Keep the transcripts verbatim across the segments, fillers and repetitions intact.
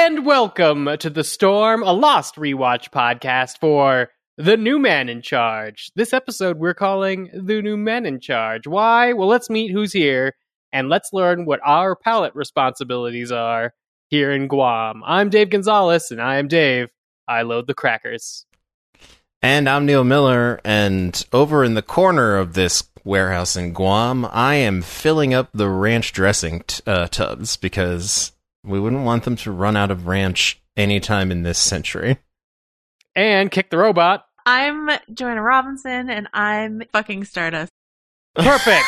And welcome to The Storm, a Lost rewatch podcast for The New Man in Charge. This episode we're calling The New Man in Charge. Why? Well, let's meet who's here, and let's learn what our palette responsibilities are here in Guam. I'm Dave Gonzalez, and I am Dave. I load the crackers. And I'm Neil Miller, and over in the corner of this warehouse in Guam, I am filling up the ranch dressing t- uh, tubs because we wouldn't want them to run out of ranch anytime in this century. And Kick the Robot. I'm Joanna Robinson, and I'm fucking Stardust. Perfect!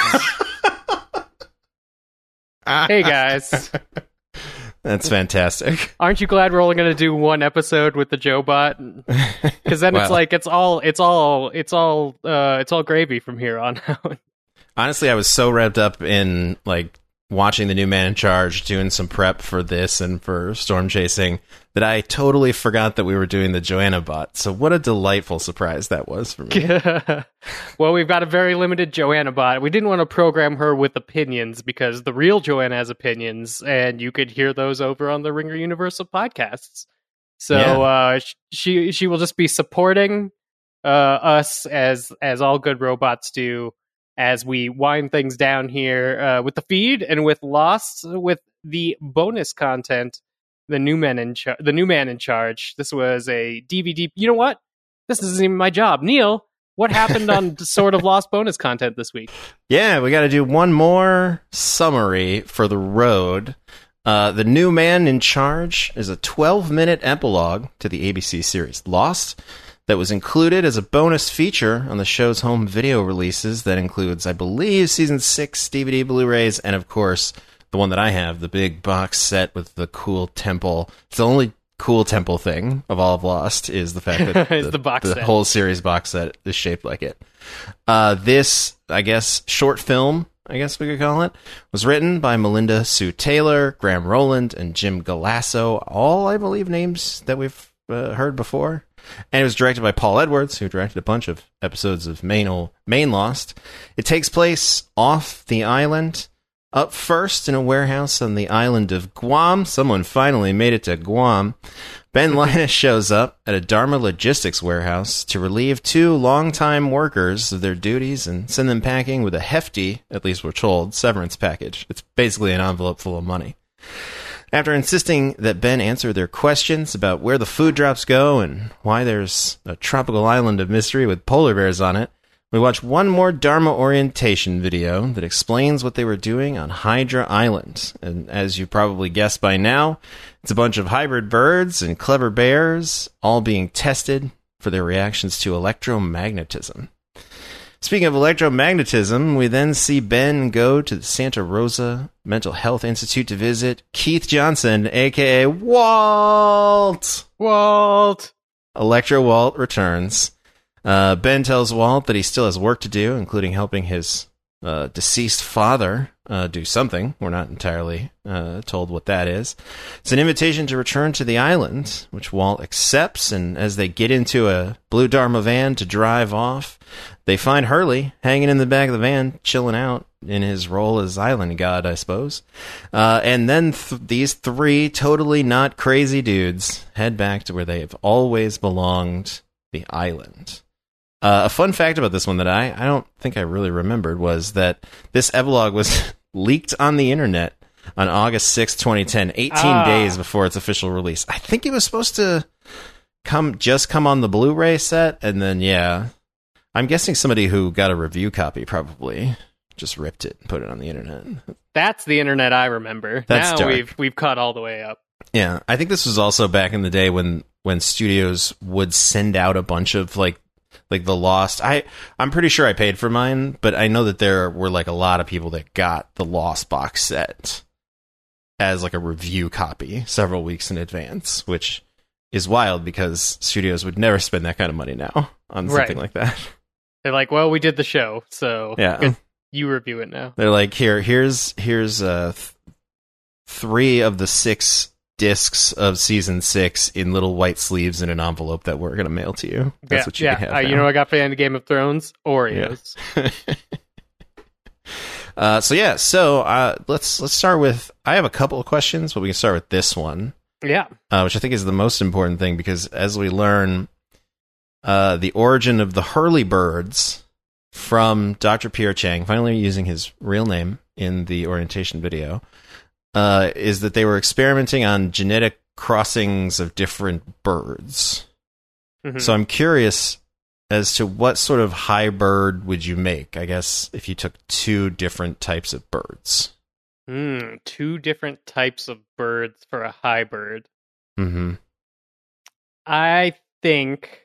Hey, guys. That's fantastic. Aren't you glad we're only going to do one episode with the Joe Bot? Because then Well, it's like it's all it's all it's all uh, it's all gravy from here on out. honestly, I was so wrapped up in like watching The New Man in Charge, doing some prep for this and for Storm Chasing, that I totally forgot that we were doing the Joanna Bot. So what a delightful surprise that was for me. Well, we've got a very limited Joanna Bot. We didn't want to program her with opinions because the real Joanna has opinions, and you could hear those over on the Ringer Universal podcasts. So Yeah. uh, she she will just be supporting uh, us as as all good robots do, as we wind things down here uh, with the feed and with Lost, with the bonus content, the new man in char- the new man in charge. This was a D V D. You know what? This isn't even my job, Neil. What happened on sort of Lost bonus content this week? Yeah, we got to do one more summary for the road. Uh, the New Man in Charge is a twelve-minute epilogue to the A B C series Lost that was included as a bonus feature on the show's home video releases. That includes, I believe, season six D V D Blu-rays, and of course, the one that I have, the big box set with the cool temple. It's the only cool temple thing of all of Lost is the fact that It's the, the box the set. whole series box set is shaped like it. Uh, this, I guess, short film, I guess we could call it, was written by Melinda Sue Taylor, Graham Rowland, and Jim Galasso. All, I believe, names that we've uh, heard before. And it was directed by Paul Edwards, who directed a bunch of episodes of Maine, Maine Lost. It takes place off the island. Up first in a warehouse on the island of Guam. Someone finally made it to Guam. Ben Linus shows up at a Dharma Logistics warehouse to relieve two longtime workers of their duties and send them packing with a hefty, at least we're told, severance package. It's basically an envelope full of money. After insisting that Ben answer their questions about where the food drops go and why there's a tropical island of mystery with polar bears on it, we watch one more Dharma orientation video that explains what they were doing on Hydra Island. And as you probably guessed by now, it's a bunch of hybrid birds and clever bears all being tested for their reactions to electromagnetism. Speaking of electromagnetism, we then see Ben go to the Santa Rosa Mental Health Institute to visit Keith Johnson, a k a. Walt! Walt! Electro Walt returns. Uh, Ben tells Walt that he still has work to do, including helping his uh, deceased father uh, do something. We're not entirely uh, told what that is. It's an invitation to return to the island, which Walt accepts, and as they get into a blue Dharma van to drive off, they find Hurley hanging in the back of the van, chilling out in his role as island god, I suppose. Uh, and then th- these three totally not crazy dudes head back to where they have always belonged, the island. Uh, a fun fact about this one that I, I don't think I really remembered was that this epilogue was leaked on the internet on August sixth, twenty ten, eighteen Ah. days before its official release. I think it was supposed to come just come on the Blu-ray set, and then, yeah, I'm guessing somebody who got a review copy probably just ripped it and put it on the internet. That's the internet I remember. That's now dark. we've we've caught all the way up. Yeah, I think this was also back in the day when, when studios would send out a bunch of, like, like the Lost. I, I'm pretty sure I paid for mine, but I know that there were like a lot of people that got the Lost box set as like a review copy several weeks in advance, which is wild because studios would never spend that kind of money now on something Right. like that. They're like, well, we did the show, so Yeah. good. You review it now. They're like, here, here's, here's, uh, th- three of the six discs of season six in little white sleeves in an envelope that we're going to mail to you. That's yeah, what you yeah. can have Uh, now. you know what I got for the end of Game of Thrones? Oreos. uh, so yeah, so uh, let's let's start with. I have a couple of questions, but we can start with this one. Yeah. uh, which I think is the most important thing, because as we learn, uh, the origin of the Hurlybirds from Doctor Pierre Chang, finally using his real name in the orientation video, uh, is that they were experimenting on genetic crossings of different birds. Mhm. So I'm curious as to what sort of high bird would you make, I guess, if you took two different types of birds. Mm, two different types of birds for a high bird. Mm-hmm. I think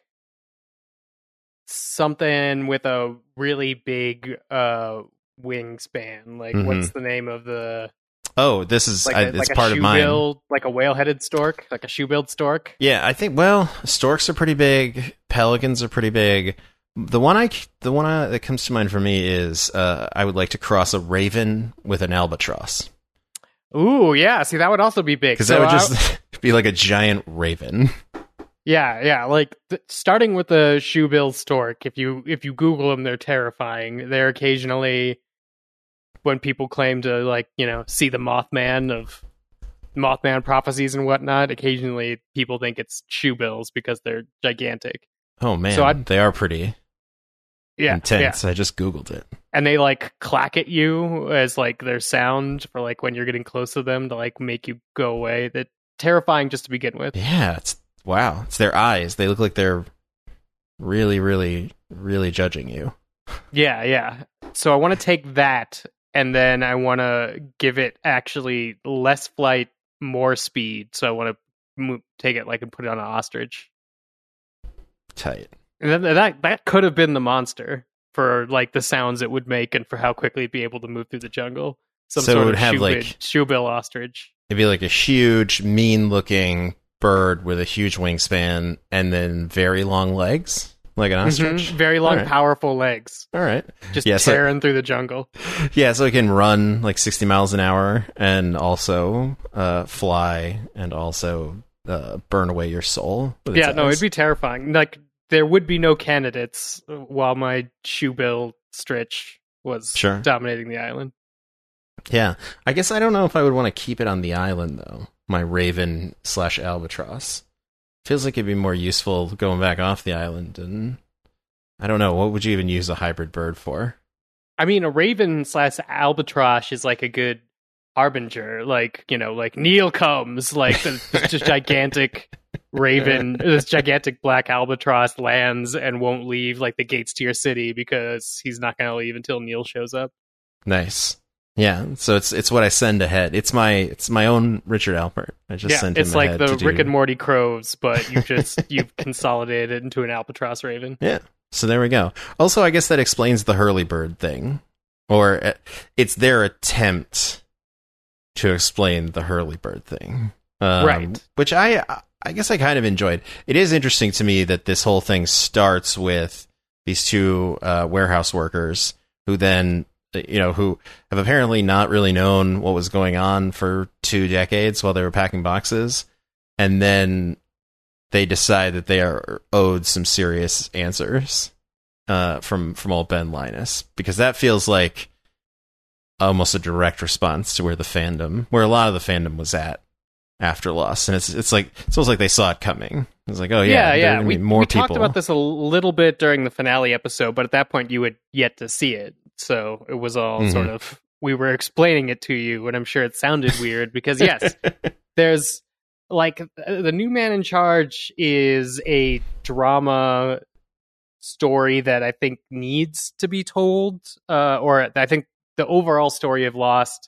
something with a really big uh wingspan. Like, Mhm. what's the name of the Oh, this is like I, a, it's like a part of mine. shoe-billed, like a whale-headed stork, like a shoe-billed stork? Yeah, I think. Well, storks are pretty big. Pelicans are pretty big. The one I, the one I, that comes to mind for me is uh, I would like to cross a raven with an albatross, Ooh, yeah. See, that would also be big. because So that would I- just be like a giant raven. yeah, yeah. Like th- starting with the shoe-billed stork. If you if you Google them, they're terrifying. They're occasionally when people claim to, like, you know, see the Mothman of Mothman prophecies and whatnot. Occasionally, people think it's shoe-bills because they're gigantic. Oh man, So I'd- they are pretty Yeah, yeah. intense. I just googled it. And they like clack at you as like their sound for like when you're getting close to them to like make you go away. That terrifying just to begin with. Yeah, it's wow. It's their eyes. They look like they're really, really, really judging you. Yeah, yeah. So I want to take that, and then I want to give it actually less flight, more speed. So I want to mo- take it like and put it on an ostrich. Tight. And then that that could have been the monster for like the sounds it would make and for how quickly it'd be able to move through the jungle. Some So it sort would of have, shoe like- shoebill ostrich. It'd be like a huge, mean-looking bird with a huge wingspan and then very long legs, like an ostrich. Mhm. Very long, All right. powerful legs, All right. just Yeah, so- tearing through the jungle. Yeah, so it can run like sixty miles an hour and also uh, fly and also uh, burn away your soul. with its Yeah, no, eyes. it'd be terrifying. Like there would be no candidates while my shoebill stritch was Sure. dominating the island. Yeah, I guess I don't know if I would want to keep it on the island though. My raven slash albatross feels like it'd be more useful going back off the island. And I don't know, what would you even use a hybrid bird for? I mean, a raven slash albatross is like a good harbinger. Like, you know, like Neil comes, like this just gigantic raven, this gigantic black albatross lands and won't leave like the gates to your city because he's not going to leave until Neil shows up. Nice. Yeah, so it's it's what I send ahead. It's my it's my own Richard Alpert. I just yeah, sent him it's like ahead the to do- Rick and Morty crows, but you just you've consolidated it into an albatross raven. Yeah. So there we go. Also, I guess that explains the Hurlybird thing, or uh, it's their attempt to explain the Hurlybird thing, um, Right. Which I I guess I kind of enjoyed. It is interesting to me that this whole thing starts with these two uh, warehouse workers who then, you know, who have apparently not really known what was going on for two decades while they were packing boxes, and then they decide that they are owed some serious answers uh, from from old Ben Linus, because that feels like almost a direct response to where the fandom, where a lot of the fandom was at after Lost, and it's it's like it's almost like they saw it coming. It's like, oh yeah, yeah, there are yeah. gonna We, be more we people. talked about this a little bit during the finale episode, but at that point you had yet to see it, so it was all Mhm. sort of we were explaining it to you, and I'm sure it sounded weird because yes, there's like the new man in charge is a drama story that I think needs to be told, uh, or I think the overall story of Lost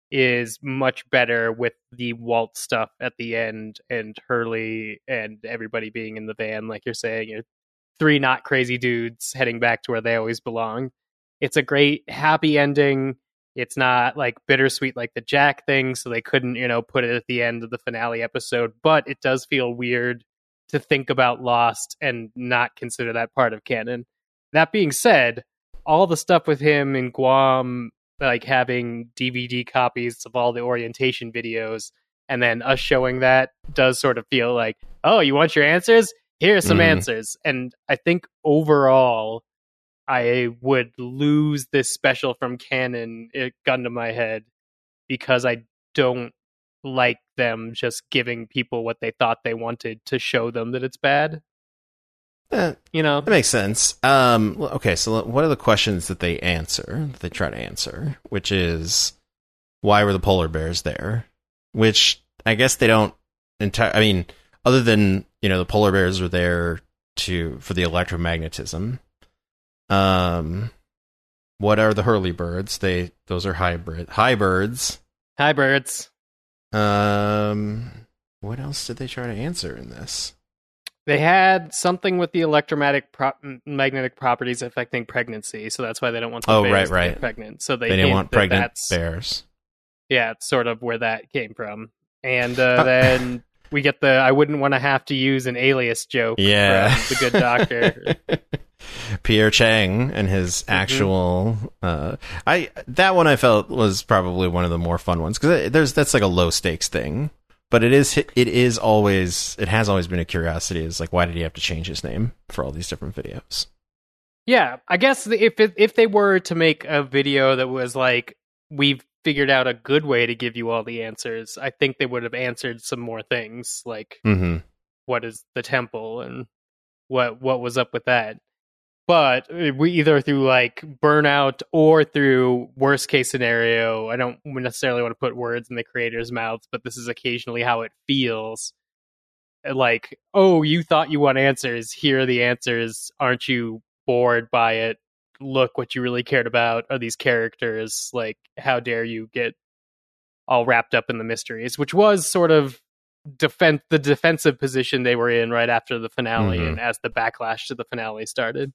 is much better with the Walt stuff at the end and Hurley and everybody being in the van, like you're saying. You're three not crazy dudes heading back to where they always belong. It's a great happy ending. It's not like bittersweet like the Jack thing, so they couldn't, you know, put it at the end of the finale episode, but it does feel weird to think about Lost and not consider that part of canon. That being said, all the stuff with him in Guam, like having D V D copies of all the orientation videos, and then us showing that does sort of feel like, oh, you want your answers? Here's some Mhm. answers. And I think overall, I would lose this special from canon, it, gun to my head, because I don't like them just giving people what they thought they wanted to show them that it's bad. Eh, You know, that makes sense. Um, well, okay, so what are the questions that they answer, that they try to answer, which is, why were the polar bears there? Which I guess they don't entire. I mean, other than, you know, the polar bears were there to for the electromagnetism. Um, what are the Hurley birds? They those are hybrid high birds. hi birds. Um, what else did they try to answer in this? They had something with the electromagnetic pro- magnetic properties affecting pregnancy, so that's why they don't want the Oh, bears right, to right. get pregnant. So they, They didn't hint want that pregnant that's- bears. Yeah, it's sort of where that came from. And uh, then we get the I wouldn't want to have to use an alias joke Yeah. from The Good Doctor. Pierre Chang and his actual uh I that one I felt was probably one of the more fun ones, because there's that's like a low stakes thing, but it is it is always it has always been a curiosity, is like, why did he have to change his name for all these different videos? Yeah, I guess if it, if they were to make a video that was like, we've figured out a good way to give you all the answers, I think they would have answered some more things, like Mm-hmm. what is the temple and what what was up with that. But we either through like burnout or through worst case scenario, I don't necessarily want to put words in the creator's mouths, but this is occasionally how it feels. Like, oh, you thought you want answers. Here are the answers. Aren't you bored by it? Look, what you really cared about are these characters. Like, how dare you get all wrapped up in the mysteries, which was sort of defense the defensive position they were in right after the finale, Mhm. and as the backlash to the finale started.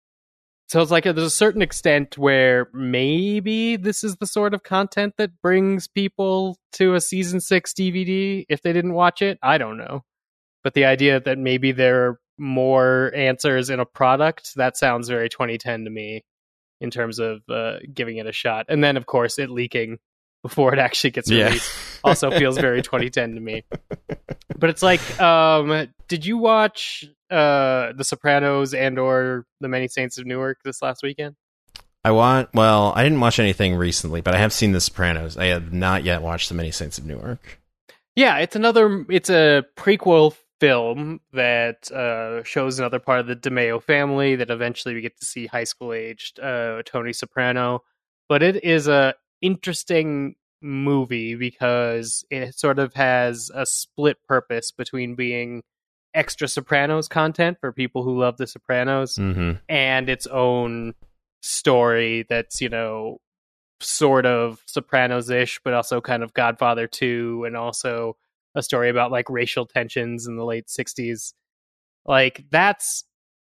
So it's like there's a certain extent where maybe this is the sort of content that brings people to a season six D V D if they didn't watch it. I don't know. But the idea that maybe there are more answers in a product, that sounds very twenty ten to me in terms of uh, giving it a shot. And then, of course, it leaking before it actually gets Yeah. released also feels very twenty ten to me. But it's like, um, did you watch uh, The Sopranos and or The Many Saints of Newark this last weekend? I want well, I didn't watch anything recently, but I have seen The Sopranos. I have not yet watched The Many Saints of Newark. Yeah, it's another. It's a prequel film that uh, shows another part of the DeMeo family. That eventually we get to see high school aged uh, Tony Soprano. But it is a interesting movie because it sort of has a split purpose between being extra Sopranos content for people who love The Sopranos Mm-hmm. and its own story that's, you know, sort of Sopranos-ish, but also kind of Godfather two, and also a story about like racial tensions in the late sixties. Like, that's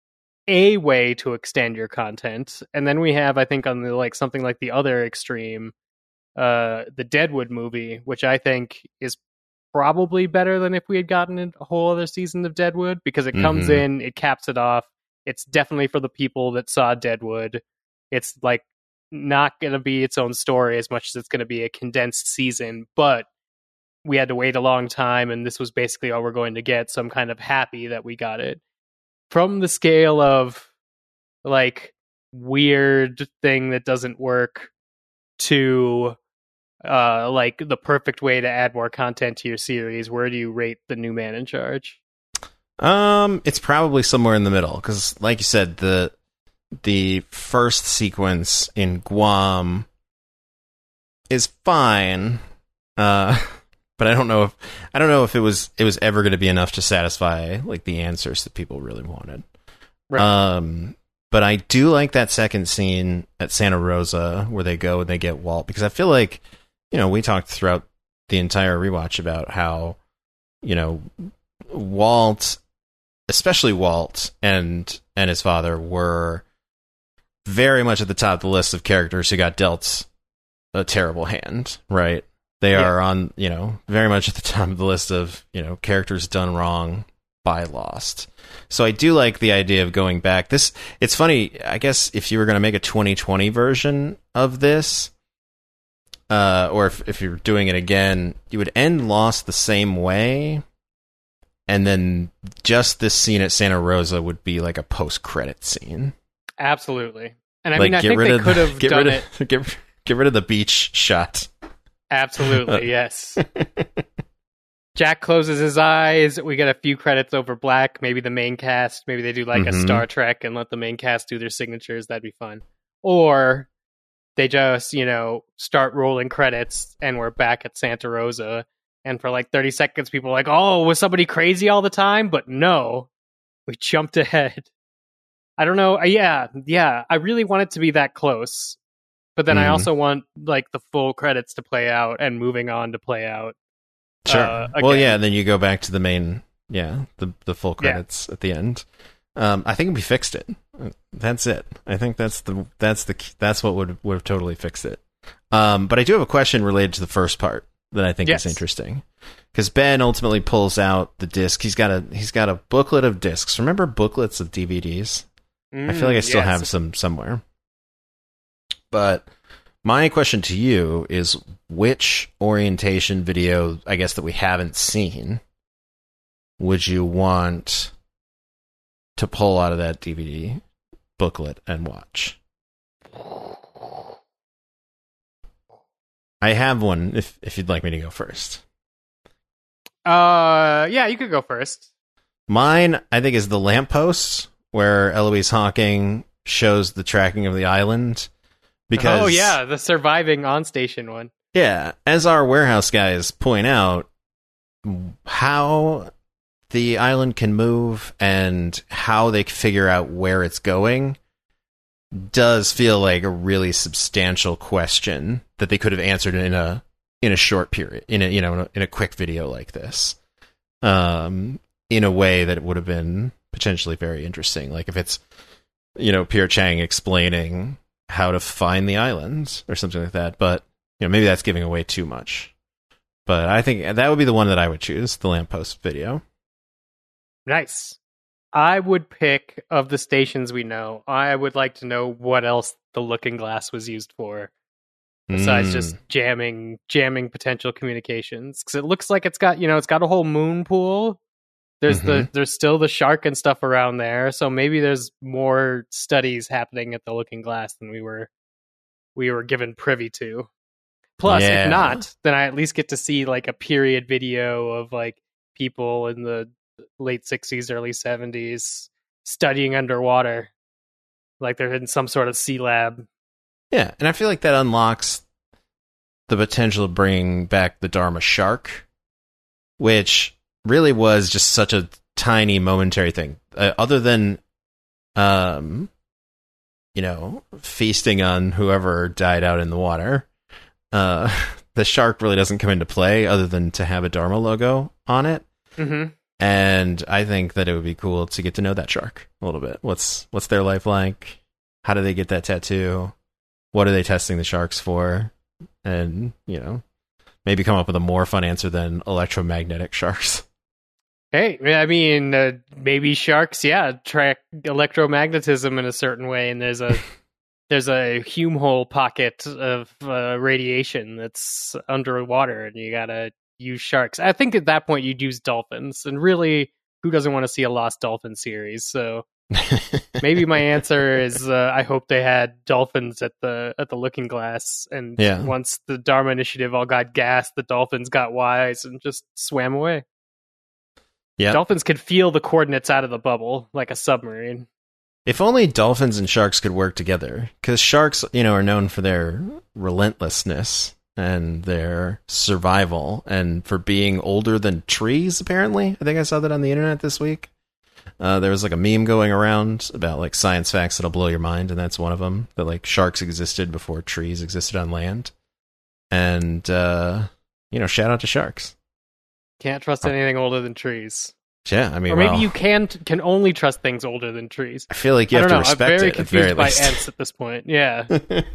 a way to extend your content. And then we have, I think, on the like something like the other extreme, uh the Deadwood movie, which I think is probably better than if we had gotten a whole other season of Deadwood, because it comes Mhm. in, it caps it off. It's definitely for the people that saw Deadwood. It's like not going to be its own story as much as it's going to be a condensed season, but we had to wait a long time, and this was basically all we're going to get, so I'm kind of happy that we got it. From the scale of like weird thing that doesn't work to uh like the perfect way to add more content to your series, where do you rate The New Man in Charge? Um, it's probably somewhere in the middle, because, like you said, the the first sequence in Guam is fine, uh, but I don't know if I don't know if it was it was ever going to be enough to satisfy like the answers that people really wanted. Right. Um, but I do like that second scene at Santa Rosa where they go and they get Walt, because I feel like, you know, we talked throughout the entire rewatch about how, you know, Walt, especially Walt and and his father, were very much at the top of the list of characters who got dealt a terrible hand, right? They Yeah. are on, you know, very much at the top of the list of, you know, characters done wrong by Lost. So I do like the idea of going back. This, it's funny, I guess if you were going to make a twenty twenty version of this, uh, or if, if you're doing it again, you would end Lost the same way, and then just this scene at Santa Rosa would be like a post-credit scene. Absolutely. And I Like, mean, I get think rid they of could the- have get done rid it. of, get, get rid of the beach shot. Absolutely, yes. Jack closes his eyes. We get a few credits over black. Maybe the main cast. Maybe they do like Mhm. a Star Trek and let the main cast do their signatures. That'd be fun. Or they just, you know, start rolling credits and we're back at Santa Rosa. And for like thirty seconds, people are like, oh, was somebody crazy all the time? But no, we jumped ahead. I don't know. Uh, Yeah, yeah. I really want it to be that close. But then I Mhm. also want like the full credits to play out and moving on to play out. Sure. Uh, well, again. yeah, and then you go back to the main, yeah, the the full Yeah. credits at the end. Um, I think we fixed it. That's it. I think that's the that's the key- that's what would would have totally fixed it. Um, but I do have a question related to the first part that I think Yes. is interesting, because Ben ultimately pulls out the disc. He's got a he's got a booklet of discs. Remember booklets of D V Ds? I feel like I Mm, still yes. have some somewhere. But my question to you is, which orientation video, I guess, that we haven't seen, would you want to pull out of that D V D booklet and watch? I have one if if you'd like me to go first. Uh, yeah, you could go first. Mine, I think, is the lamppost where Eloise Hawking shows the tracking of the island. Because Oh yeah, the surviving on station one. yeah, as our warehouse guys point out, how the island can move and how they figure out where it's going does feel like a really substantial question that they could have answered in a in a short period, in a you know in a, in a quick video like this, um, in a way that it would have been potentially very interesting. Like if it's you know Pierre Chang explaining how to find the islands or something like that, but you know maybe that's giving away too much. But I think that would be the one that I would choose, the lamppost video. Nice. I would pick, of the stations we know, I would like to know what else the Looking Glass was used for, besides Mm. just jamming jamming potential communications. Because it looks like it's got, you know, it's got a whole moon pool. There's the there's still the shark and stuff around there, so maybe there's more studies happening at the Looking Glass than we were we were given privy to. Plus, Yeah. if not, then I at least get to see like a period video of like people in the late sixties, early seventies studying underwater, like they're in some sort of sea lab. Yeah, and I feel like that unlocks the potential of bringing back the Dharma shark, which really was just such a tiny momentary thing. Uh, other than, um, you know, feasting on whoever died out in the water, uh, the shark really doesn't come into play other than to have a Dharma logo on it. Mm-hmm. And I think that it would be cool to get to know that shark a little bit. What's what's their life like? How do they get that tattoo? What are they testing the sharks for? And, you know, maybe come up with a more fun answer than electromagnetic sharks. Hey, I mean, uh, maybe sharks, yeah, track electromagnetism in a certain way, and there's a there's a Hume hole pocket of uh, radiation that's underwater, and you gotta use sharks. I think at that point you'd use dolphins, and really, who doesn't want to see a Lost Dolphin series? So maybe my answer is uh, I hope they had dolphins at the at the Looking Glass, and Yeah. once the Dharma Initiative all got gassed, the dolphins got wise and just swam away. Yeah. Dolphins could feel the coordinates out of the bubble like a submarine. If only dolphins and sharks could work together, because sharks, you know, are known for their relentlessness and their survival, and for being older than trees. Apparently, I think I saw that on the internet this week. Uh, there was like a meme going around about like science facts that'll blow your mind, and that's one of them. That like sharks existed before trees existed on land, and uh, you know, shout out to sharks. Can't trust anything older than trees. Yeah, I mean, Or maybe well, you can can only trust things older than trees. I feel like you I have don't to know. I'm respect very it at the very confused by least. ants at this point. Yeah.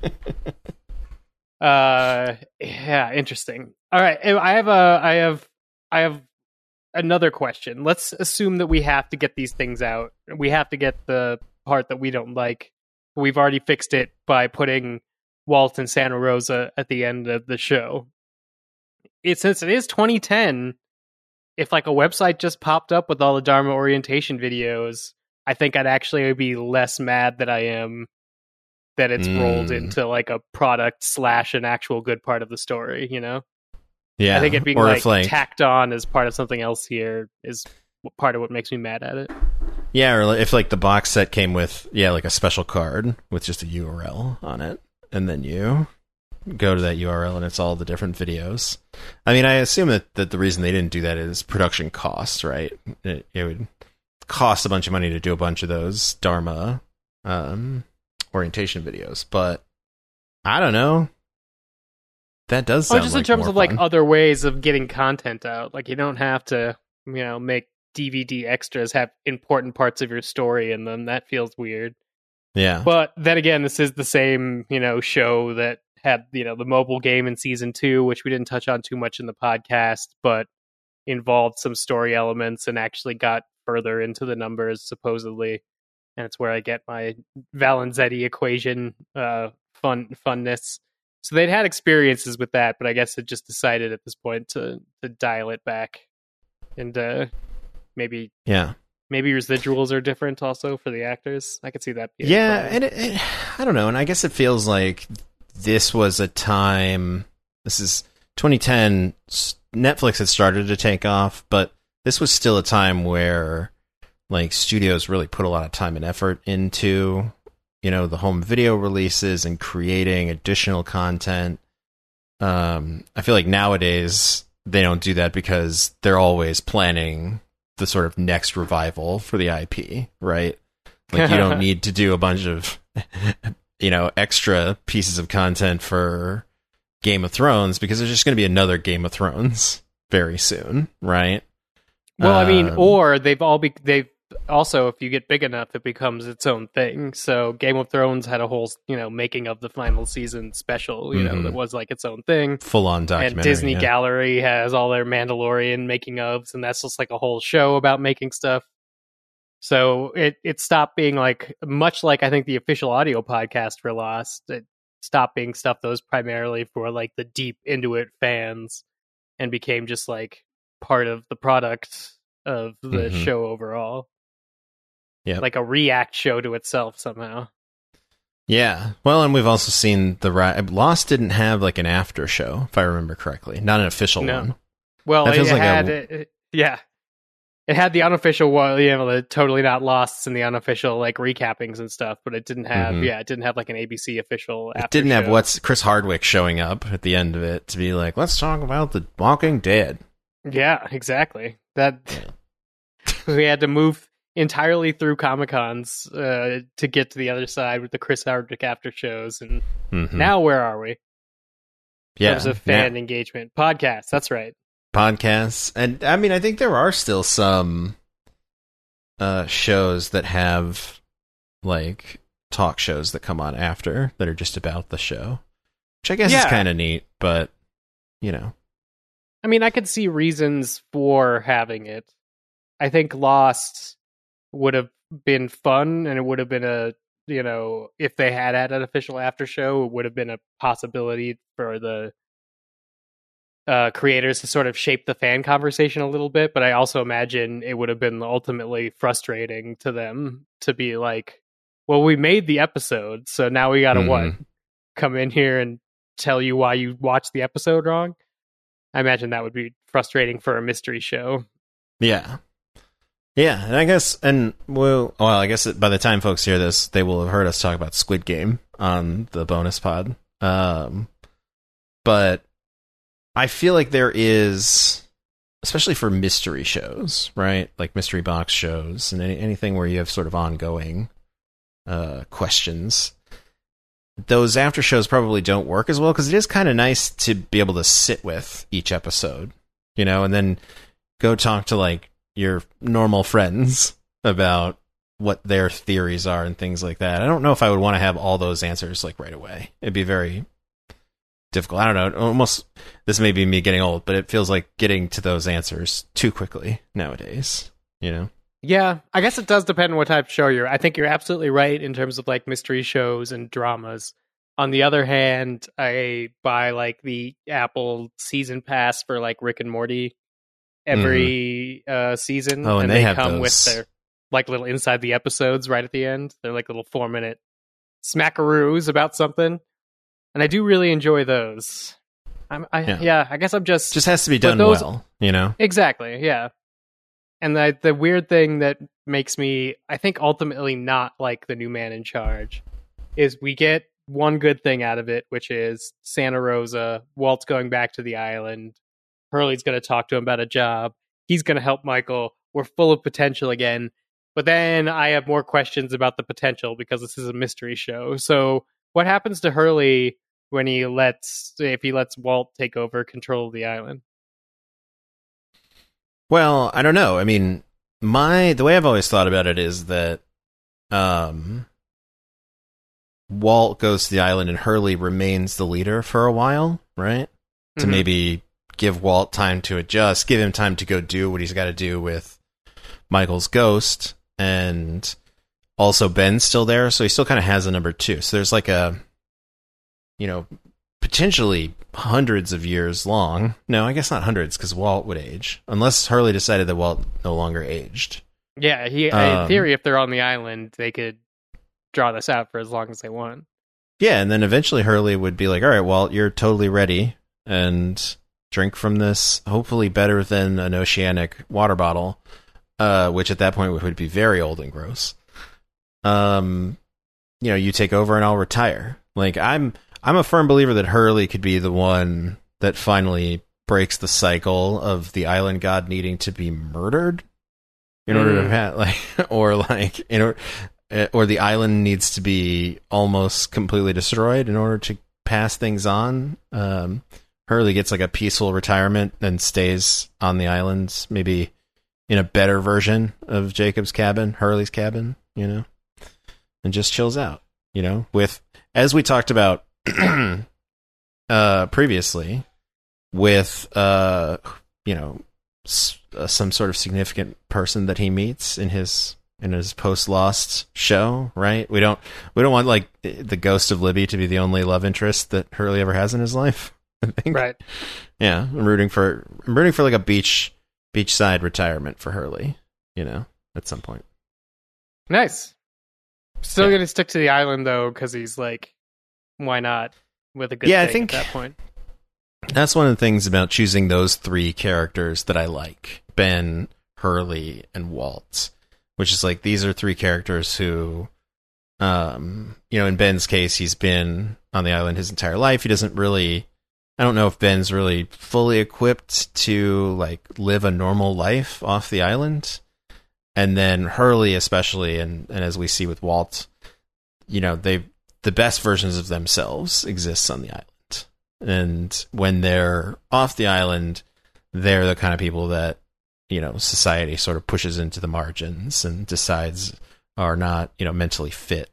uh, yeah. Interesting. All right. I have a. I have. I have another question. Let's assume that we have to get these things out. We have to get the part that we don't like. We've already fixed it by putting Walt and Santa Rosa at the end of the show. It since it is twenty ten. If like a website just popped up with all the Dharma orientation videos, I think I'd actually be less mad that I am that it's Mm. rolled into like a product slash an actual good part of the story, you know? Yeah, I think it being or like, if, like tacked on as part of something else here is part of what makes me mad at it. Yeah, or if like the box set came with yeah like a special card with just a U R L on it, and then you go to that U R L and it's all the different videos. I mean, I assume that, that the reason they didn't do that is production costs, right? It, it would cost a bunch of money to do a bunch of those Dharma um, orientation videos, but I don't know. That does sound Oh, just like in terms more of like fun. other ways of getting content out. Like you don't have to, you know, make D V D extras have important parts of your story in them. That feels weird. Yeah. But then again, this is the same, you know, show that had, you know, the mobile game in season two, which we didn't touch on too much in the podcast, but involved some story elements and actually got further into the numbers, supposedly. And it's where I get my Valenzetti equation uh, fun funness. So they'd had experiences with that, but I guess it just decided at this point to to dial it back, and uh, maybe Yeah. maybe residuals are different also for the actors. I could see that. Being Yeah, a problem. and it, it, I don't know, and I guess it feels like this was a time. This is twenty ten. Netflix had started to take off, but this was still a time where like studios really put a lot of time and effort into, you know, the home video releases and creating additional content. Um, I feel like nowadays they don't do that because they're always planning the sort of next revival for the I P, right? Like you don't need to do a bunch of, you know, extra pieces of content for Game of Thrones because there's just going to be another Game of Thrones very soon, right? Well, I mean, Um, or they've all be they've also, if you get big enough, it becomes its own thing. So Game of Thrones had a whole, you know, making of the final season special, you know, Mhm. that was like its own thing. full-on documentary. And Disney yeah. Gallery has all their Mandalorian making ofs, and that's just like a whole show about making stuff. So it it stopped being like, much like I think the official audio podcast for Lost, it stopped being stuff that was primarily for like the deep into it fans and became just like part of the product of the Mhm. show overall. Yep. Like a react show to itself somehow. Yeah. Well, and we've also seen the ri- Lost didn't have like an after show, if I remember correctly, not an official No. one. Well, That it feels like a- had, it, it- yeah. It had the unofficial one, you know, the totally not Losts and the unofficial like recappings and stuff, but it didn't have, Mhm. yeah, it didn't have like an A B C official. It after didn't have show. what's Chris Hardwick showing up at the end of it to be like, let's talk about the Walking Dead. Yeah, exactly. That we had to move entirely through Comic Cons uh, to get to the other side with the Chris Hardwick after shows, and Mhm. now where are we? In yeah, terms of now- fan engagement, podcasts. That's right. podcasts, and I mean, I think there are still some uh, shows that have like talk shows that come on after that are just about the show, which I guess is Yeah. kind of neat, but you know, I mean, I could see reasons for having it. I think Lost would have been fun, and it would have been a, you know, if they had had an official after show, it would have been a possibility for the uh, creators to sort of shape the fan conversation a little bit. But I also imagine it would have been ultimately frustrating to them to be like, well, we made the episode, so now we got to what? Mhm. Come in here and tell you why you watched the episode wrong? I imagine that would be frustrating for a mystery show. yeah. Yeah, and I guess, and well, well, I guess by the time folks hear this, they will have heard us talk about Squid Game on the bonus pod. Um, but I feel like there is, especially for mystery shows, right? Like mystery box shows and any, anything where you have sort of ongoing uh, questions. Those after shows probably don't work as well because it is kind of nice to be able to sit with each episode, you know, and then go talk to like your normal friends about what their theories are and things like that. I don't know if I would want to have all those answers like right away. It'd be very difficult. I don't know. Almost, this may be me getting old, but it feels like getting to those answers too quickly nowadays, you know? Yeah, I guess it does depend on what type of show you're. I think you're absolutely right in terms of like mystery shows and dramas. On the other hand, I buy like the Apple season pass for like Rick and Morty every uh, season. Oh, and they have come those. with their like little inside the episodes right at the end. They're like little four minute smackaroos about something. And I do really enjoy those. I'm, I, Yeah. yeah. I guess I'm just Just has to be But done those- well, you know? exactly, yeah. And the the weird thing that makes me, I think, ultimately not like the new man in charge, is we get one good thing out of it, which is Santa Rosa, Walt's going back to the island, Hurley's going to talk to him about a job, he's going to help Michael, we're full of potential again. But then I have more questions about the potential because this is a mystery show. So what happens to Hurley when he lets, if he lets Walt take over control of the island? Well, I don't know. I mean, my the way I've always thought about it is that um, Walt goes to the island and Hurley remains the leader for a while, right? To Mhm. maybe give Walt time to adjust, give him time to go do what he's got to do with Michael's ghost, and also Ben's still there, so he still kind of has a number two. So there's like a, you know, potentially hundreds of years long. No, I guess not hundreds, because Walt would age. Unless Hurley decided that Walt no longer aged. Yeah, he. Um, in theory, if they're on the island, they could draw this out for as long as they want. Yeah, and then eventually Hurley would be like, all right, Walt, you're totally ready, and drink from this, hopefully better than an oceanic water bottle, uh, which at that point would be very old and gross. Um, you know, you take over and I'll retire. Like, I'm... I'm a firm believer that Hurley could be the one that finally breaks the cycle of the island god needing to be murdered in mm. order to have, like, or like, in order, or the island needs to be almost completely destroyed in order to pass things on. Um, Hurley gets like a peaceful retirement and stays on the island, maybe in a better version of Jacob's cabin, Hurley's cabin, you know, and just chills out, you know, with, as we talked about uh, previously, with uh, you know, s- uh, some sort of significant person that he meets in his in his post Lost show, right? We don't we don't want like the ghost of Libby to be the only love interest that Hurley ever has in his life. I think, right? Yeah, I'm rooting for I'm rooting for like a beach beachside retirement for Hurley, you know, at some point. Nice. Still Yeah. gonna stick to the island though, because he's like, why not? With a good Yeah, I thing think- at that point. That's one of the things about choosing those three characters that I like. Ben, Hurley, and Walt. Which is like, these are three characters who, um, you know, in Ben's case, he's been on the island his entire life. He doesn't really, I don't know if Ben's really fully equipped to like live a normal life off the island. And then Hurley especially, and, and as we see with Walt, you know, they the best versions of themselves exists on the island. And when they're off the island, they're the kind of people that, you know, society sort of pushes into the margins and decides are not, you know, mentally fit.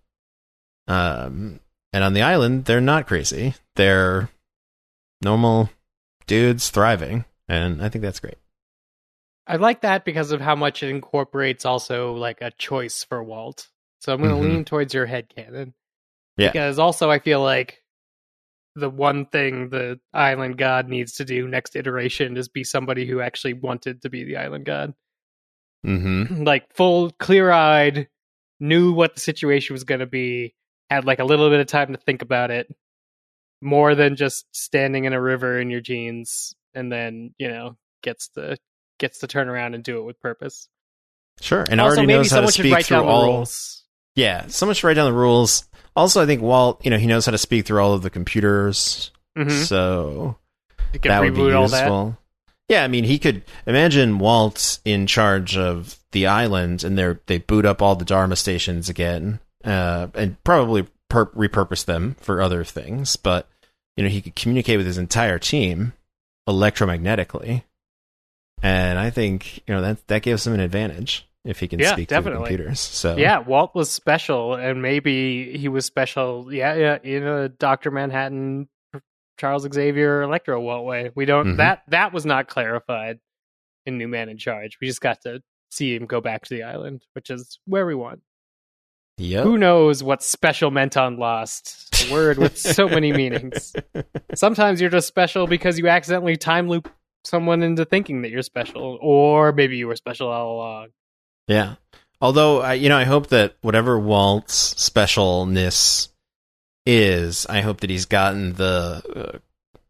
Um, and on the island, they're not crazy. They're normal dudes thriving. And I think that's great. I like that because of how much it incorporates also like a choice for Walt. So I'm going to Mhm. lean towards your headcanon. Yeah. Because also I feel like the one thing the island god needs to do next iteration is be somebody who actually wanted to be the island god. Mm-hmm. Like full clear-eyed, knew what the situation was going to be, had like a little bit of time to think about it, more than just standing in a river in your jeans and then, you know, gets to gets to turn around and do it with purpose. Sure. And also, already maybe knows how to someone should speak write through down the all. rules. Yeah, someone should write down the rules. Also, I think Walt, you know, he knows how to speak through all of the computers, Mhm. so You can that would be reboot all that. useful. Yeah, I mean, he could imagine Walt in charge of the island, and they they boot up all the Dharma stations again, uh, and probably per- repurpose them for other things. But you know, he could communicate with his entire team electromagnetically, and I think you know that that gives him an advantage if he can Yeah, speak through the definitely. computers. So Yeah, Walt was special, and maybe he was special. Yeah, yeah, in a Doctor Manhattan, Charles Xavier, Electro Walt way. We don't Mhm. that that was not clarified in New Man in Charge. We just got to see him go back to the island, which is where we want. Yep. Who knows what special meant on Lost? A word with so many meanings. Sometimes you're just special because you accidentally time loop someone into thinking that you're special, or maybe you were special all along. Yeah. Although, I, you know, I hope that whatever Walt's specialness is, I hope that he's gotten the uh,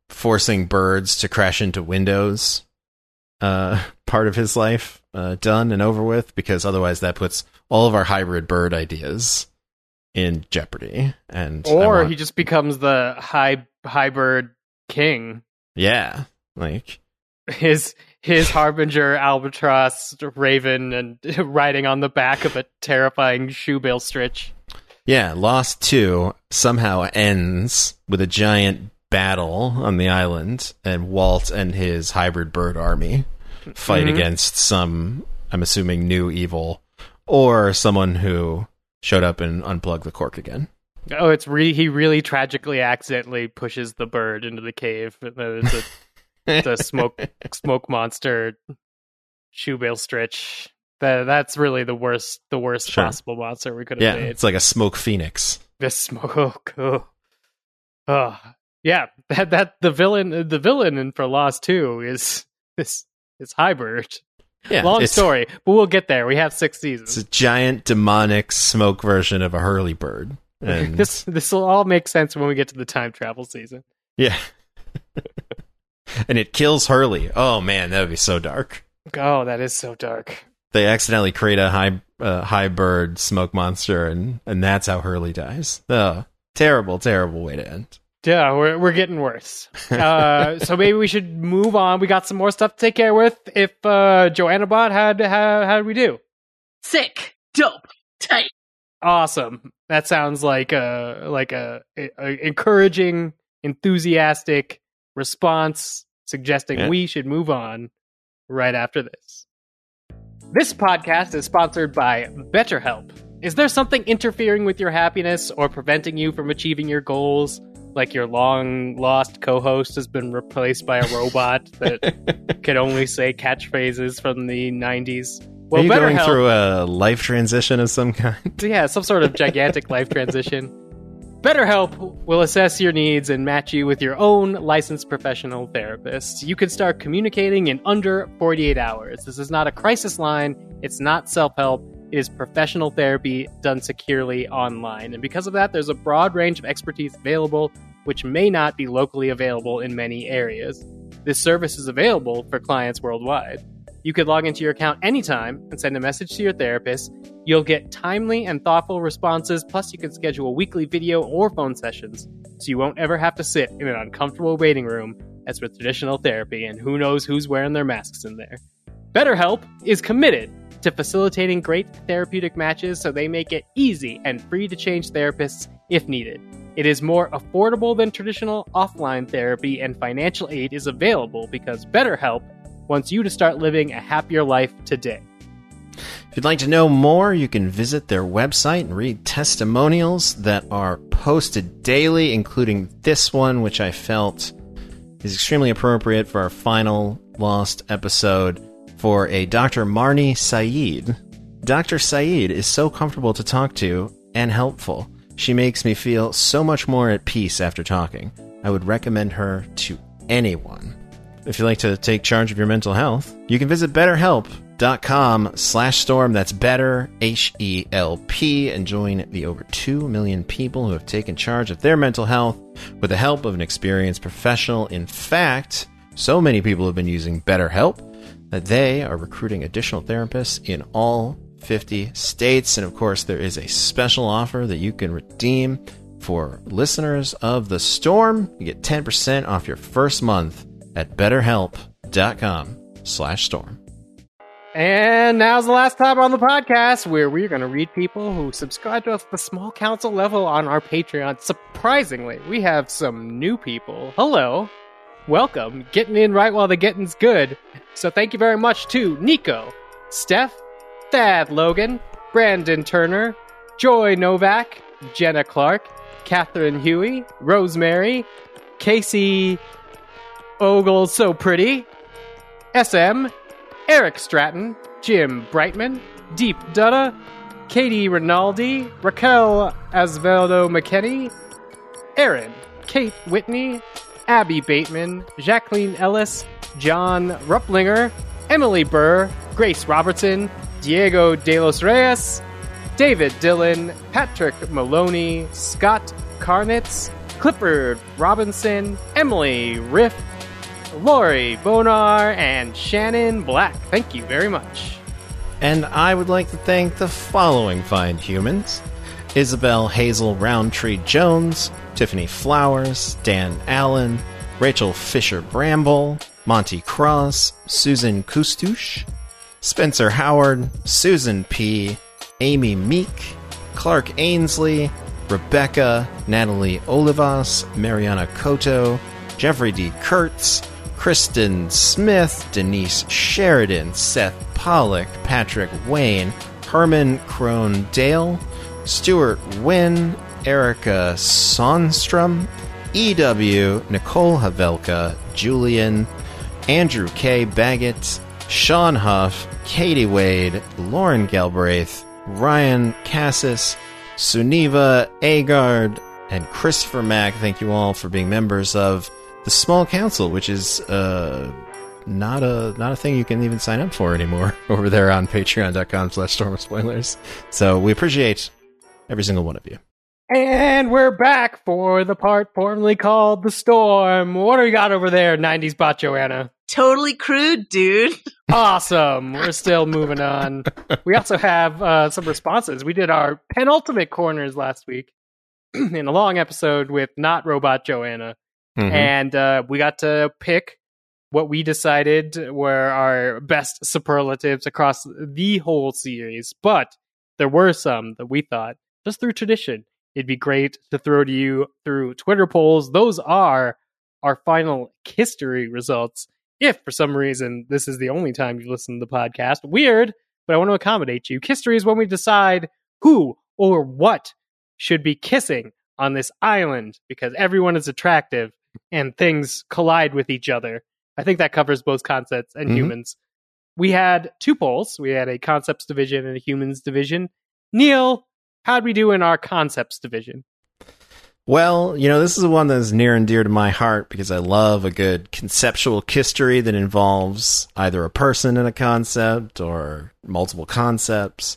forcing birds to crash into windows uh, part of his life uh, done and over with, because otherwise that puts all of our hybrid bird ideas in jeopardy. And or want, he just becomes the high hybrid king. Yeah, like his his harbinger albatross raven and riding on the back of a terrifying shoebill stritch. Yeah, Lost two somehow ends with a giant battle on the island, and Walt and his hybrid bird army fight mm-hmm. against some, I'm assuming, new evil, or someone who showed up and unplugged the cork again. Oh, it's re- he really tragically accidentally pushes the bird into the cave. It's a, it's a smoke smoke monster shoebill stritch. That that's really the worst the worst sure. possible monster we could have yeah, made. It's like a smoke phoenix. The smoke. Oh, oh. Yeah, that that the villain the villain in for Lost two is this is hybrid. Yeah, long story, but we'll get there. We have six seasons. It's a giant demonic smoke version of a hurley-bird. And this this will all make sense when we get to the time travel season. Yeah. And it kills Hurley. Oh man, that would be so dark. Oh, that is so dark. They accidentally create a high uh, high bird smoke monster, and, and that's how Hurley dies. Oh, terrible, terrible way to end. Yeah, we're we're getting worse. Uh, so maybe we should move on. We got some more stuff to take care with. If uh, Joanna Bot, how how how did we do? Sick, dope, tight, awesome. That sounds like a like a, a encouraging, enthusiastic response, suggesting yeah. we should move on right after this. This podcast is sponsored by BetterHelp. Is there something interfering with your happiness or preventing you from achieving your goals? Like your long-lost co-host has been replaced by a robot that can only say catchphrases from the nineties. Well, Are you going BetterHelp, through a life transition of some kind? Yeah, some sort of gigantic life transition. BetterHelp will assess your needs and match you with your own licensed professional therapist. You can start communicating in under forty-eight hours. This is not a crisis line. It's not self-help. It is professional therapy done securely online. And because of that, there's a broad range of expertise available, which may not be locally available in many areas. This service is available for clients worldwide. You could log into your account anytime and send a message to your therapist. You'll get timely and thoughtful responses, plus you can schedule weekly video or phone sessions, so you won't ever have to sit in an uncomfortable waiting room as with traditional therapy, and who knows who's wearing their masks in there. BetterHelp is committed to facilitating great therapeutic matches, so they make it easy and free to change therapists if needed. It is more affordable than traditional offline therapy, and financial aid is available because BetterHelp wants you to start living a happier life today. If you'd like to know more, you can visit their website and read testimonials that are posted daily, including this one, which I felt is extremely appropriate for our final Lost episode, for a Doctor Marnie Saeed. Doctor Saeed is so comfortable to talk to and helpful. She makes me feel so much more at peace after talking. I would recommend her to anyone. If you'd like to take charge of your mental health, you can visit betterhelp.com slash storm. That's better, H E L P, and join the over two million people who have taken charge of their mental health with the help of an experienced professional. In fact, so many people have been using BetterHelp that they are recruiting additional therapists in all fifty states. And of course, there is a special offer that you can redeem for listeners of The Storm. You get ten percent off your first month at betterhelp.com slash storm. And now's the last time on the podcast where we're going to read people who subscribe to us at the small council level on our Patreon. Surprisingly, we have some new people. Hello. Welcome. Getting in right while the getting's good. So thank you very much to Nico, Steph, Thad Logan, Brandon Turner, Joy Novak, Jenna Clark, Catherine Huey, Rosemary, Casey Ogle So Pretty, S M, Eric Stratton, Jim Brightman, Deep Dutta, Katie Rinaldi, Raquel Asveldo McKinney, Aaron, Kate Whitney, Abby Bateman, Jacqueline Ellis, John Rupplinger, Emily Burr, Grace Robertson, Diego De Los Reyes, David Dillon, Patrick Maloney, Scott Karnitz, Clifford Robinson, Emily Riff, Lori Bonar, and Shannon Black. Thank you very much. And I would like to thank the following fine humans: Isabel Hazel Roundtree Jones, Tiffany Flowers, Dan Allen, Rachel Fisher Bramble, Monty Cross, Susan Kustush, Spencer Howard, Susan P., Amy Meek, Clark Ainsley, Rebecca, Natalie Olivas, Mariana Cotto, Jeffrey D. Kurtz, Kristen Smith, Denise Sheridan, Seth Pollock, Patrick Wayne, Herman Crone Dale, Stuart Wynn, Erica Sonstrom, E W, Nicole Havelka, Julian, Andrew K. Baggett, Sean Huff, Katie Wade, Lauren Galbraith, Ryan Cassis, Suniva Agard, and Christopher Mack. Thank you all for being members of the Small Council, which is uh, not a not a thing you can even sign up for anymore over there on patreon.com slash storm of spoilers. So we appreciate every single one of you. And we're back for the part formerly called The Storm. What do we got over there, nineties bot Joanna? Totally crude, dude. Awesome. We're still moving on. We also have uh, some responses. We did our penultimate corners last week in a long episode with not Robot Joanna. Mm-hmm. And uh, we got to pick what we decided were our best superlatives across the whole series. But there were some that we thought, just through tradition, it'd be great to throw to you through Twitter polls. Those are our final history results. If, for some reason, this is the only time you listen to the podcast, weird, but I want to accommodate you. History is when we decide who or what should be kissing on this island, because everyone is attractive and things collide with each other. I think that covers both concepts and mm-hmm. humans. We had two polls. We had a concepts division and a humans division. Neil, how'd we do in our concepts division? Well, you know, this is one that is near and dear to my heart because I love a good conceptual history that involves either a person and a concept or multiple concepts.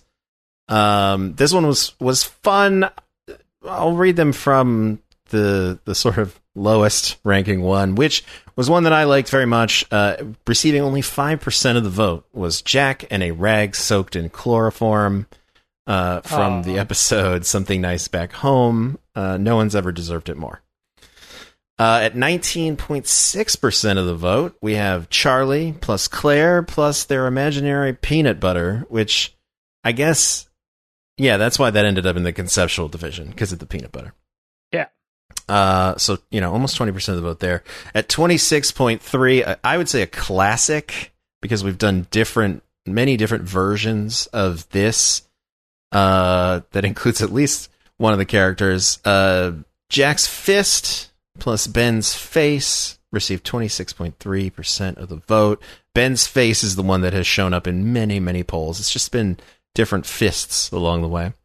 Um, this one was, was fun. I'll read them from the the sort of lowest ranking one, which was one that I liked very much. Uh, receiving only five percent of the vote was Jack and a rag soaked in chloroform. Uh, from oh. the episode Something Nice Back Home. Uh, no one's ever deserved it more. Uh, at nineteen point six percent of the vote, we have Charlie plus Claire plus their imaginary peanut butter, which I guess, yeah, that's why that ended up in the conceptual division, because of the peanut butter. Yeah. Uh, so, you know, almost twenty percent of the vote there. At twenty-six point three, I would say a classic, because we've done different, many different versions of this. Uh, that includes at least one of the characters. Uh, Jack's fist plus Ben's face received twenty-six point three percent of the vote. Ben's face is the one that has shown up in many, many polls. It's just been different fists along the way.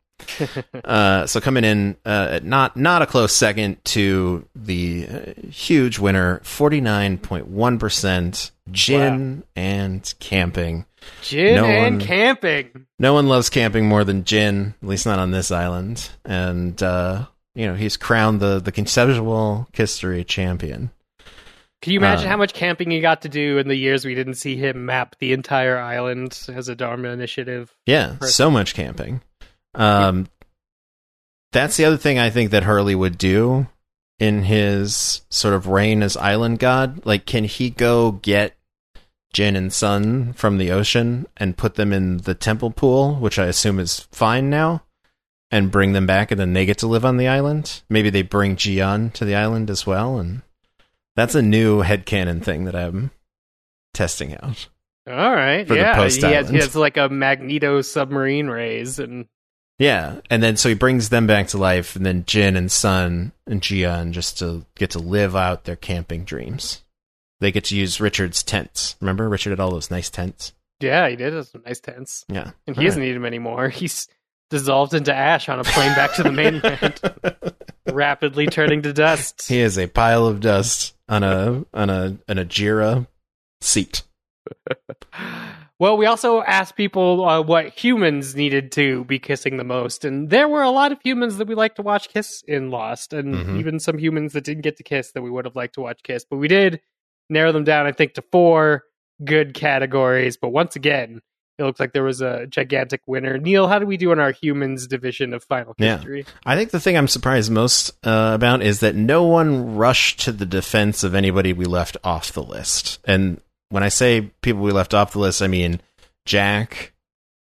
uh, so coming in uh, at not not a close second to the uh, huge winner, forty-nine point one percent, gin wow. and camping. Gin no and one, camping. No one loves camping more than Jin, at least not on this island. And, uh, you know, he's crowned the, the conceptual history champion. Can you imagine uh, how much camping he got to do in the years we didn't see him map the entire island as a Dharma initiative? Yeah, person? So much camping. Um, yeah. That's the other thing I think that Hurley would do in his sort of reign as island god. Like, can he go get Jin and Sun from the ocean and put them in the temple pool, which I assume is fine now, and bring them back, and then they get to live on the island? Maybe they bring Jian to the island as well, and that's a new headcanon thing that I'm testing out. All right, for yeah, the post he has, island. he has like a Magneto submarine raise, and yeah, and then so he brings them back to life, and then Jin and Sun and Jian just to get to live out their camping dreams. They get to use Richard's tents. Remember, Richard had all those nice tents. Yeah, he did have some nice tents. Yeah, and he all doesn't right. need them anymore. He's dissolved into ash on a plane back to the mainland, rapidly turning to dust. He is a pile of dust on a on a on a Jira seat. Well, we also asked people uh, what humans needed to be kissing the most, and there were a lot of humans that we like to watch kiss in Lost, and Mhm. even some humans that didn't get to kiss that we would have liked to watch kiss. But we did narrow them down, I think, to four good categories. But once again, it looks like there was a gigantic winner. Neil, how do we do in our humans division of Final Yeah. History? I think the thing I'm surprised most uh, about is that no one rushed to the defense of anybody we left off the list. And when I say people we left off the list, I mean Jack,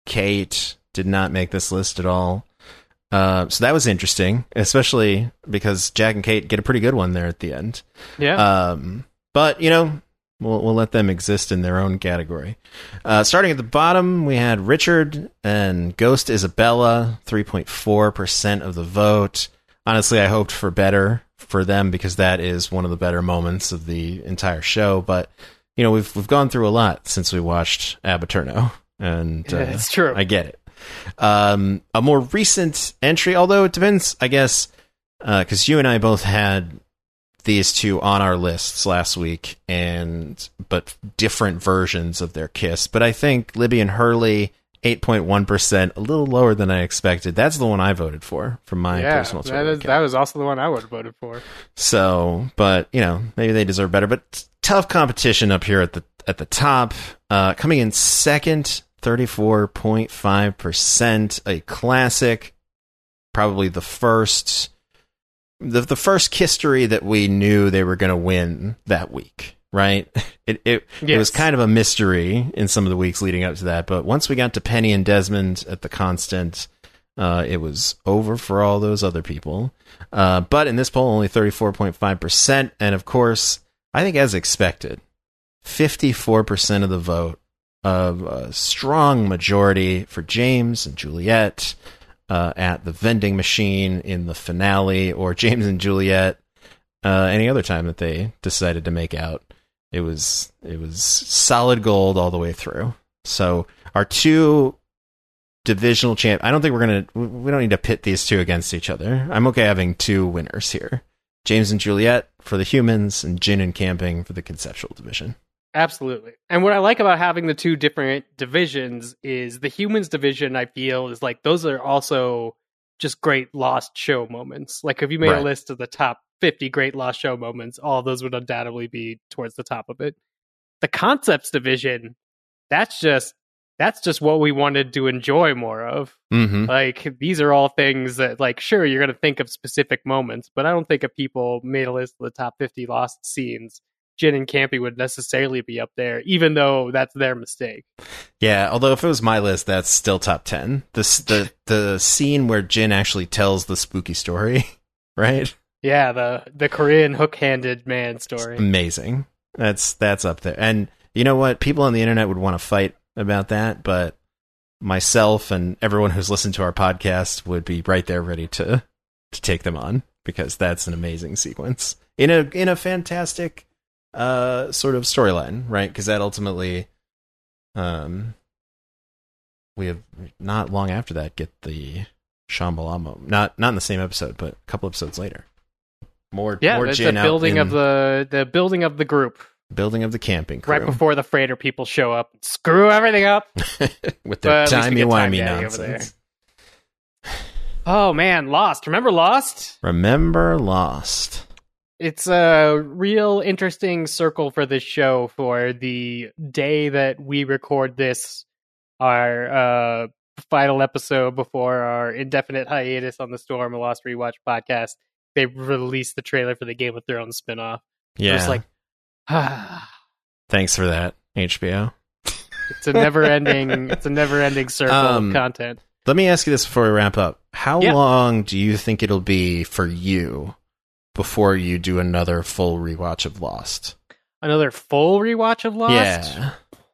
Kate did not make this list at all. Uh, so that was interesting, especially because Jack and Kate get a pretty good one there at the end. Yeah. Um, but, you know, we'll we'll let them exist in their own category. Uh, starting at the bottom, we had Richard and Ghost Isabella, three point four percent of the vote. Honestly, I hoped for better for them because that is one of the better moments of the entire show. But, you know, we've we've gone through a lot since we watched Abaturno, and uh, Yeah, it's true. I get it. Um, a more recent entry, although it depends, I guess, because you and I both had these two on our lists last week, and but different versions of their kiss. But I think Libby and Hurley, eight point one percent, a little lower than I expected. That's the one I voted for from my yeah, personal that, Twitter is, account. that was also the one I would have voted for. So, but you know, maybe they deserve better. But tough competition up here at the at the top. Uh, coming in second, thirty-four point five percent, a classic, probably the first, the the first history that we knew they were going to win that week. Right? It it, Yes. it was kind of a mystery in some of the weeks leading up to that, but once we got to Penny and Desmond at the Constant, uh, it was over for all those other people. Uh, but in this poll, only thirty-four point five percent, and of course, I think as expected, fifty-four percent of the vote, of a strong majority for James and Juliet uh, at the vending machine in the finale, or James and Juliet uh, any other time that they decided to make out. It was it was solid gold all the way through. So our two divisional champ. I don't think we're gonna. We don't need to pit these two against each other. I'm okay having two winners here: James and Juliet for the humans, and Gin and Camping for the conceptual division. Absolutely. And what I like about having the two different divisions is the humans division, I feel, is like those are also just great Lost show moments. Like if you made Right. a list of the top fifty great Lost show moments, all of those would undoubtedly be towards the top of it. The concepts division, that's just that's just what we wanted to enjoy more of. Mm-hmm. Like these are all things that, like, sure, you're going to think of specific moments, but I don't think if people made a list of the top fifty Lost scenes, Gin and Campy would necessarily be up there, even though that's their mistake. Yeah, although if it was my list, that's still top ten. The s- the the scene where Jin actually tells the spooky story, right? Yeah, the the Korean hook-handed man story. Amazing. That's that's up there. And you know what? People on the internet would want to fight about that, but myself and everyone who's listened to our podcast would be right there ready to to take them on, because that's an amazing sequence in a in a fantastic uh sort of storyline, right? Because that ultimately um we have not long after that get the Shambhala moment. Not not in the same episode, but a couple episodes later. More Yeah, more the, the Jin out building in- of the the building of the group building of the camping crew. right before the freighter people show up, screw everything up. with But their at least we timey get Time wimey Daddy over nonsense. Oh man, Lost. Remember Lost? Remember Lost? It's a real interesting circle for this show for the day that we record this, our uh, final episode before our indefinite hiatus on the Storm, a Lost Rewatch podcast. They released the trailer for the Game of Thrones spinoff. Yeah. It's like, ah, Thanks for that, H B O. it's a never ending, it's a never ending circle Um, of content. Let me ask you this before we wrap up. How Yeah. long do you think it'll be for you before you do another full rewatch of Lost? Another full rewatch of Lost? Yeah.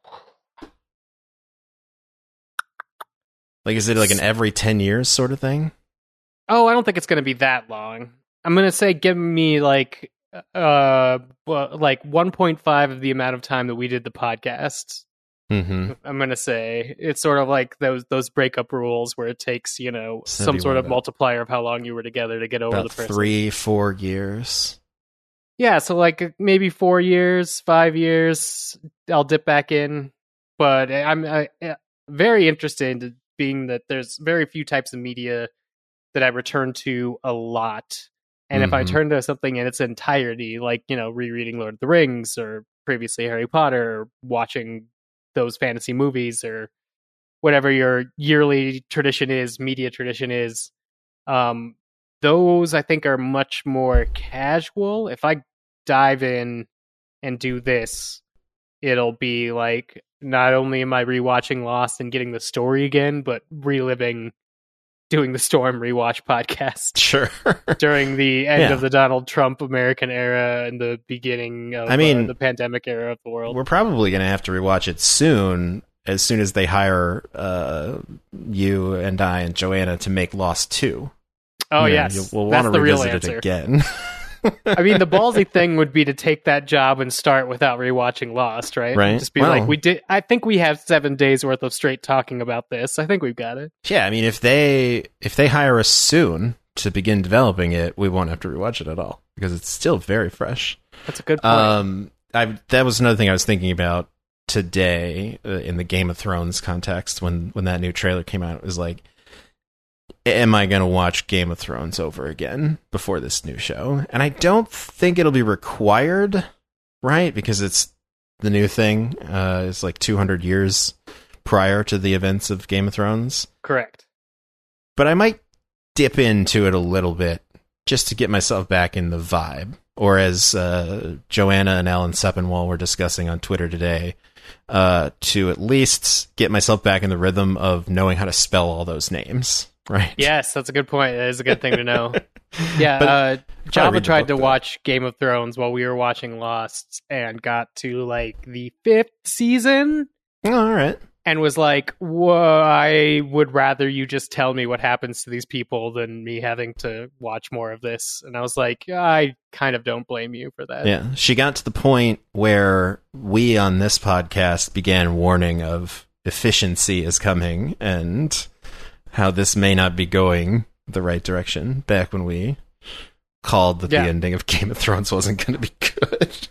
Like, is it like an every ten years sort of thing? Oh, I don't think it's going to be that long. I'm going to say give me like uh well, like one point five of the amount of time that we did the podcast. Mm-hmm. I'm going to say it's sort of like those those breakup rules where it takes, you know, So some do sort what of about- multiplier of how long you were together to get over About the person. three, four years. Yeah, so like maybe four years, five years, I'll dip back in. but I'm uh, very interested in being that there's very few types of media that I return to a lot. And mm-hmm. if I turn to something in its entirety, like, you know, rereading Lord of the Rings or previously Harry Potter, or watching those fantasy movies or whatever your yearly tradition is, media tradition is, um, those I think are much more casual. If I dive in and do this, it'll be like, not only am I rewatching Lost and getting the story again, but reliving doing the Storm rewatch podcast. Sure. During the end yeah. of the Donald Trump American era and the beginning of I mean, uh, the pandemic era of the world. We're probably going to have to rewatch it soon, as soon as they hire uh, you and I and Joanna to make Lost two. Oh, you know, yes. We'll That's want to the real revisit answer. it again. I mean, the ballsy thing would be to take that job and start without rewatching Lost, right? Right. Just be well, like, we did. I think we have seven days worth of straight talking about this. I think we've got it. Yeah, I mean, if they if they hire us soon to begin developing it, we won't have to rewatch it at all because it's still very fresh. That's a good point. Um, I that was another thing I was thinking about today uh, in the Game of Thrones context when when that new trailer came out. It was like, am I going to watch Game of Thrones over again before this new show? And I don't think it'll be required, right? Because it's the new thing. Uh, it's like two hundred years prior to the events of Game of Thrones. Correct. But I might dip into it a little bit just to get myself back in the vibe. Or as uh, Joanna and Alan Sepinwall were discussing on Twitter today, uh, to at least get myself back in the rhythm of knowing how to spell all those names. Right. Yes, that's a good point. That is a good thing to know. Yeah, But uh, Java tried to though. watch Game of Thrones while we were watching Lost and got to like the fifth season Oh, all right. and was like, "Whoa, I would rather you just tell me what happens to these people than me having to watch more of this." And I was like, I kind of don't blame you for that. Yeah. She got to the point where we on this podcast began warning of efficiency is coming and how this may not be going the right direction back when we called that Yeah. the ending of Game of Thrones wasn't going to be good.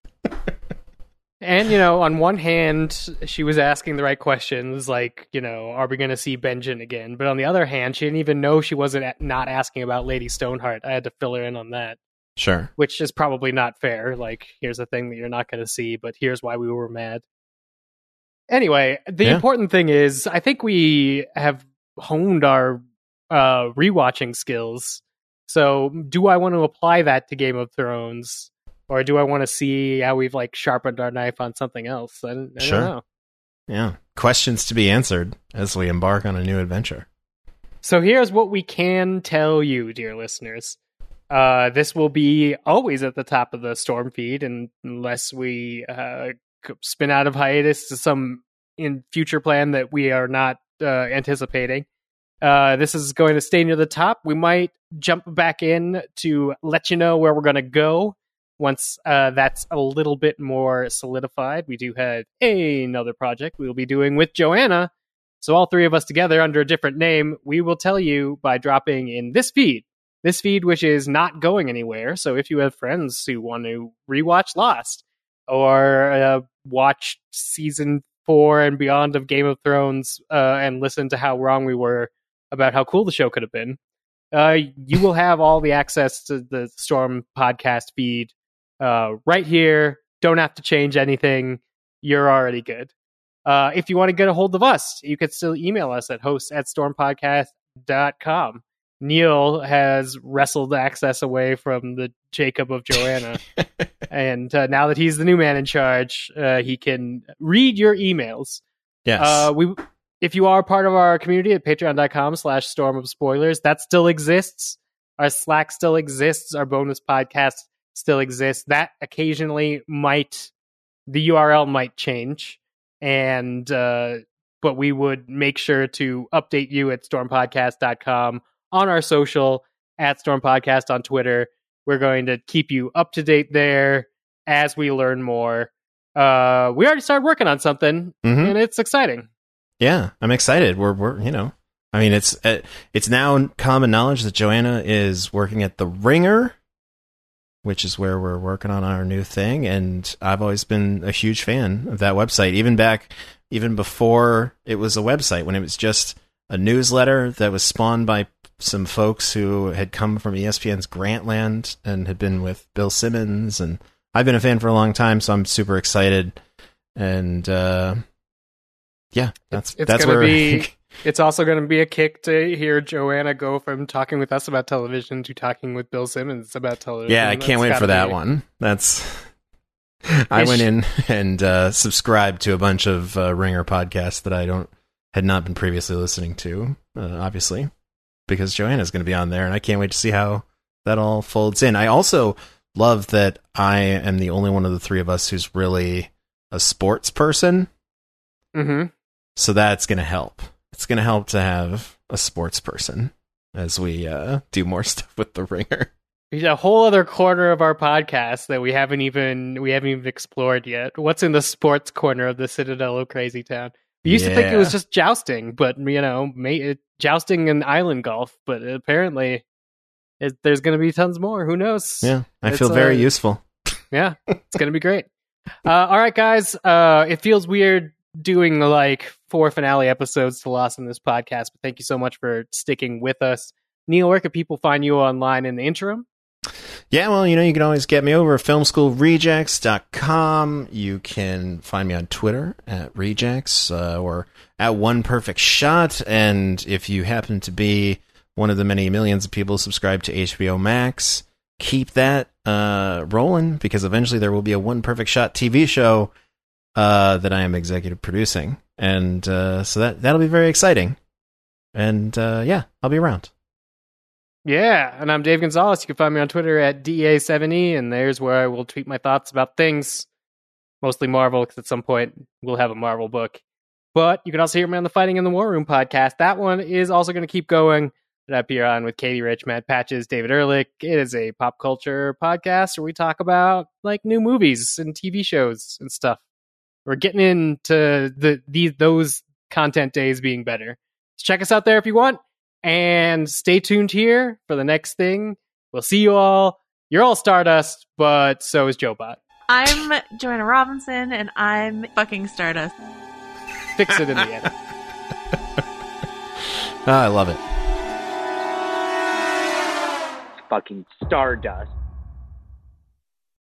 And, you know, on one hand, she was asking the right questions, like, you know, are we going to see Benjen again? But on the other hand, she didn't even know she wasn't a- not asking about Lady Stoneheart. I had to fill her in on that, Sure. which is probably not fair. Like, here's a thing that you're not going to see, but here's why we were mad. Anyway, the Yeah. important thing is, I think we have honed our uh, rewatching skills. So, do I want to apply that to Game of Thrones? Or do I want to see how we've like sharpened our knife on something else? I, don't- I Sure. don't know. Yeah. Questions to be answered as we embark on a new adventure. So here's what we can tell you, dear listeners. Uh, this will be always at the top of the Storm feed, and unless we uh, spin out of hiatus to some in future plan that we are not uh, anticipating. Uh, this is going to stay near the top. We might jump back in to let you know where we're going to go once uh, that's a little bit more solidified. We do have another project we will be doing with Joanna. So all three of us together under a different name, we will tell you by dropping in this feed. This feed, which is not going anywhere. So if you have friends who want to rewatch Lost or uh, watch season four and beyond of Game of Thrones uh, and listen to how wrong we were about how cool the show could have been, uh, you will have all the access to the Storm podcast feed uh, right here. Don't have to change anything. You're already good. Uh, if you want to get a hold of us, you could still email us at hosts at stormpodcast dot com. Neil has wrestled access away from the Jacob of Joanna. and uh, now that he's the new man in charge, uh, he can read your emails. Yes. Uh, we, if you are part of our community at patreon.com slash storm of spoilers, that still exists. Our Slack still exists. Our bonus podcast still exists. That occasionally might, the U R L might change. And, uh, but we would make sure to update you at storm podcast dot com on our social at Storm Podcast on Twitter. We're going to keep you up to date there as we learn more. Uh, we already started working on something, Mhm. and it's exciting. Yeah, I'm excited. We're we're you know, I mean, it's uh, it's now common knowledge that Joanna is working at the Ringer, which is where we're working on our new thing. And I've always been a huge fan of that website, even back, even before it was a website, when it was just a newsletter that was spawned by some folks who had come from E S P N's Grantland and had been with Bill Simmons. And I've been a fan for a long time, so I'm super excited. And uh, yeah, that's it's that's gonna where be. It's also going to be a kick to hear Joanna go from talking with us about television to talking with Bill Simmons about television. Yeah, I can't That's wait for that be... one. That's. I went in and uh, subscribed to a bunch of uh, Ringer podcasts that I don't had not been previously listening to, uh, obviously, because Joanna's going to be on there, and I can't wait to see how that all folds in. I also love that I am the only one of the three of us who's really a sports person. Mm-hmm. So that's going to help. It's going to help to have a sports person as we uh, do more stuff with the Ringer. There's a whole other corner of our podcast that we haven't even we haven't even explored yet. What's in the sports corner of the Citadel of Crazy Town? We used yeah. to think it was just jousting, but you know, may, jousting and island golf. But apparently, it, there's going to be tons more. Who knows? Yeah, I it's, feel very uh, useful. Yeah, it's going to be great. Uh, all right, guys. Uh, it feels weird doing like four finale episodes to Lost in this podcast, but thank you so much for sticking with us. Neil, where can people find you online in the interim? Yeah, well, you know, you can always get me over at film school rejects dot com. You can find me on Twitter at Rejects uh, or at One Perfect Shot. And if you happen to be one of the many millions of people subscribed to H B O Max, keep that uh, rolling, because eventually there will be a One Perfect Shot T V show uh, that I am executive producing. And uh, so that, that'll be very exciting. And uh, yeah, I'll be around. Yeah, and I'm Dave Gonzalez. You can find me on Twitter at D E A seven E, and there's where I will tweet my thoughts about things, mostly Marvel, because at some point we'll have a Marvel book. But you can also hear me on the Fighting in the War Room podcast. That one is also going to keep going. That I appear on with Katie Rich, Matt Patches, David Ehrlich. It is a pop culture podcast where we talk about like new movies and T V shows and stuff. We're getting into the, the those content days being better. So check us out there if you want. And stay tuned here for the next thing. We'll see you all. You're all Stardust, but so is JoeBot. I'm Joanna Robinson, and I'm fucking Stardust. Fix it in the end. Oh, I love it. Fucking Stardust.